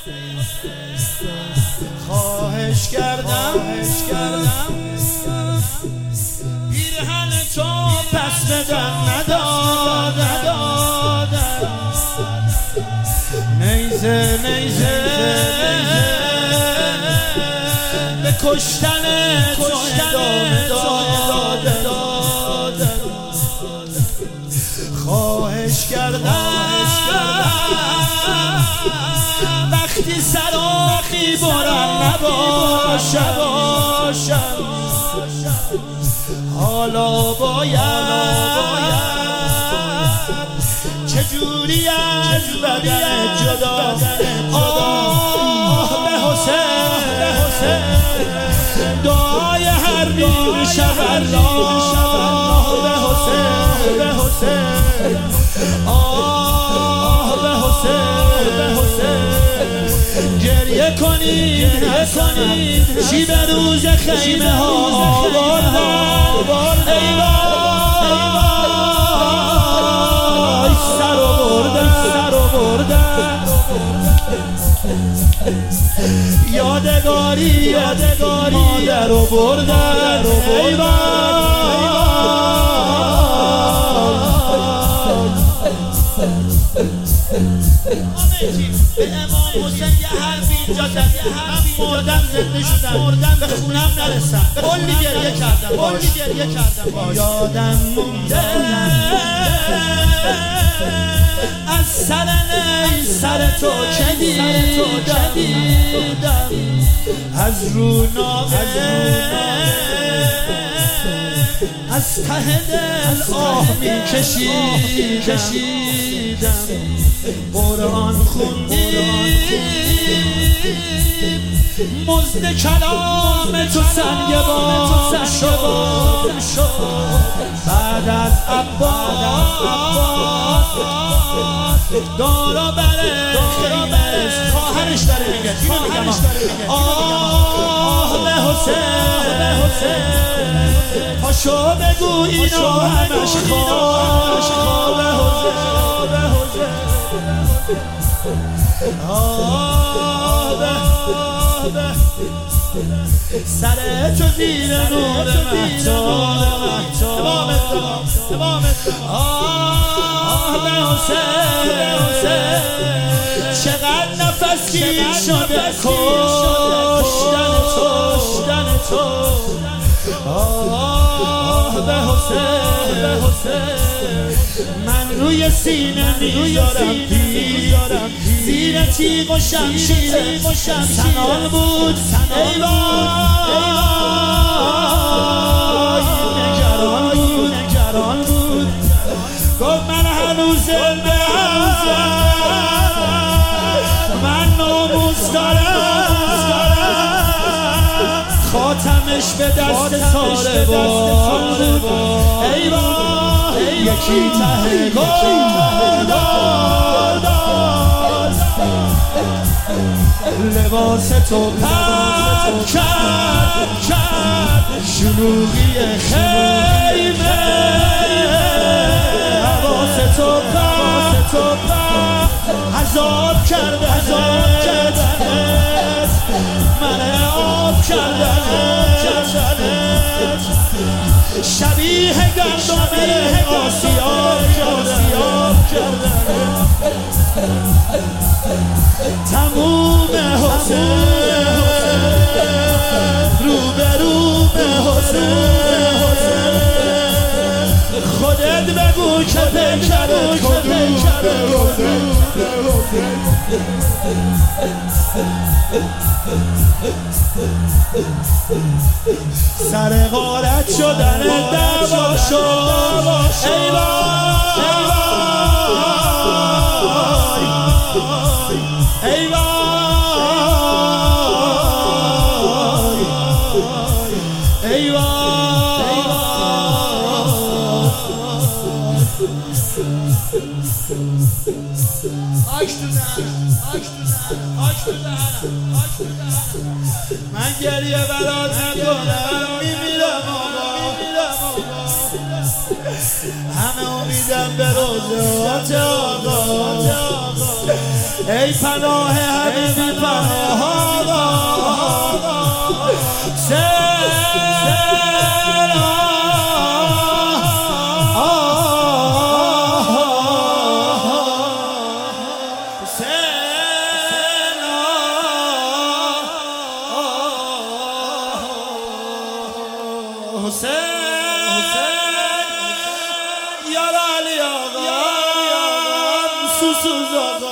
خواهش کردم پیرهن تو پس بدن ندادن نیزه به کشتن تو ادامه دادن خواهش کردم وقتی سراغی برم نباشم حالا باید چجوری از بدن جدا آه به حسین دعای هر نور شب الله به حسین آه به حسین گریه کنید شیب روز خیمه ها آوردن ای وای سر و بردن یادگاری مادر رو بردن ای به امام حسین یه حرفی اینجا زد من مردم زنده شدم به خونم نرسم کلی گریه کردم یادم مونده از سر تو که دیدم از رونامه از ته دل آه میکشیدم قرآن خوندیم مزد کلام تو سنگبان شد بعد از عباس دارا بره خیمه خواهرش داره میگه آه به حسین پاشو بگو اینو همش خوابه سر تو زیر نور مهتاب آه به حسین چقدر نفس گیر شده کشتن تو آه به حسین من روی سینه میذارم زیر تیغ و شمشیر سنان بود ای وای نگران بود گفت من هنوز زنده من ناموس دارم خاتمش به دست ساربان ای وای یکی ته گل لباس تو پاک کرد شلوغی خیمه حواس تو عذاب کردنت من آب کردنت شبیه گندم آسیاب کردنت تموم حسین رو به حسین خودت بگو که پیکرت کدوم سر غارت شدن دعوا شد ای من گریه برات نکنم میمیرم همه امیدم به روزات آقا ای پناه همه بی پناه حسین یار علی آقا سوسوز آقا